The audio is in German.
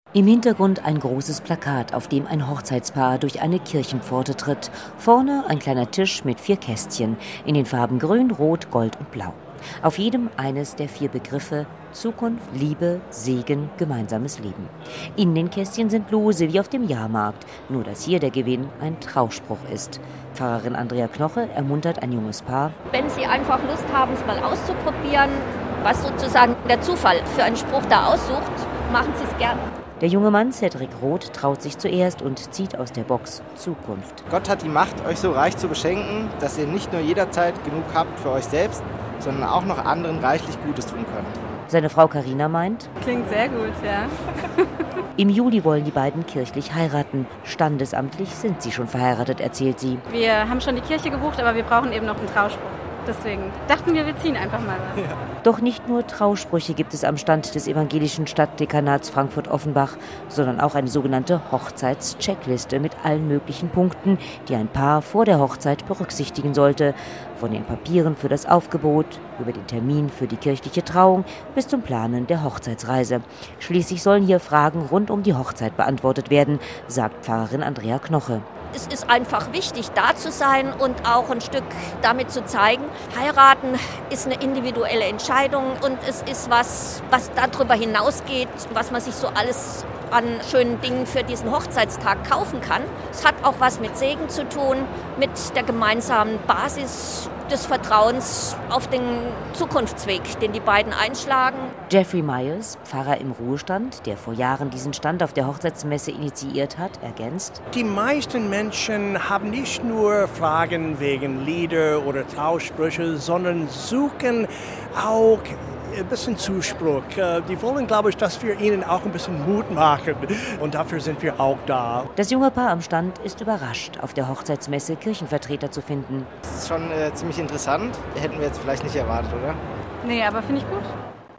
Im Hintergrund ein großes Plakat, auf dem ein Hochzeitspaar durch eine Kirchenpforte tritt. Vorne ein kleiner Tisch mit 4 Kästchen in den Farben Grün, Rot, Gold und Blau. Auf jedem eines der 4 Begriffe: Zukunft, Liebe, Segen, gemeinsames Leben. In den Kästchen sind Lose wie auf dem Jahrmarkt, nur dass hier der Gewinn ein Trauspruch ist. Pfarrerin Andrea Knoche ermuntert ein junges Paar: Wenn Sie einfach Lust haben, es mal auszuprobieren, was sozusagen der Zufall für einen Spruch da aussucht, machen Sie es gerne. Der junge Mann, Cedric Roth, traut sich zuerst und zieht aus der Box Zukunft. Gott hat die Macht, euch so reich zu beschenken, dass ihr nicht nur jederzeit genug habt für euch selbst, sondern auch noch anderen reichlich Gutes tun könnt. Seine Frau Carina meint: Klingt sehr gut, ja. Im Juli wollen die beiden kirchlich heiraten. Standesamtlich sind sie schon verheiratet, erzählt sie. Wir haben schon die Kirche gebucht, aber wir brauchen eben noch einen Trauspruch. Deswegen dachten wir ziehen einfach mal was. Ja. Doch nicht nur Trausprüche gibt es am Stand des evangelischen Stadtdekanats Frankfurt-Offenbach, sondern auch eine sogenannte Hochzeitscheckliste mit allen möglichen Punkten, die ein Paar vor der Hochzeit berücksichtigen sollte. Von den Papieren für das Aufgebot, über den Termin für die kirchliche Trauung bis zum Planen der Hochzeitsreise. Schließlich sollen hier Fragen rund um die Hochzeit beantwortet werden, sagt Pfarrerin Andrea Knoche. Es ist einfach wichtig, da zu sein und auch ein Stück damit zu zeigen, heiraten ist eine individuelle Entscheidung und es ist was darüber hinausgeht, was man sich so alles an schönen Dingen für diesen Hochzeitstag kaufen kann. Es hat auch was mit Segen zu tun, mit der gemeinsamen Basis des Vertrauens auf den Zukunftsweg, den die beiden einschlagen. Jeffrey Myers, Pfarrer im Ruhestand, der vor Jahren diesen Stand auf der Hochzeitsmesse initiiert hat, ergänzt: Die meisten Menschen haben nicht nur Fragen wegen Lieder oder Trausprüche, sondern suchen auch ein bisschen Zuspruch. Die wollen, glaube ich, dass wir ihnen auch ein bisschen Mut machen. Und dafür sind wir auch da. Das junge Paar am Stand ist überrascht, auf der Hochzeitsmesse Kirchenvertreter zu finden. Das ist schon ziemlich interessant. Hätten wir jetzt vielleicht nicht erwartet, oder? Nee, aber finde ich gut.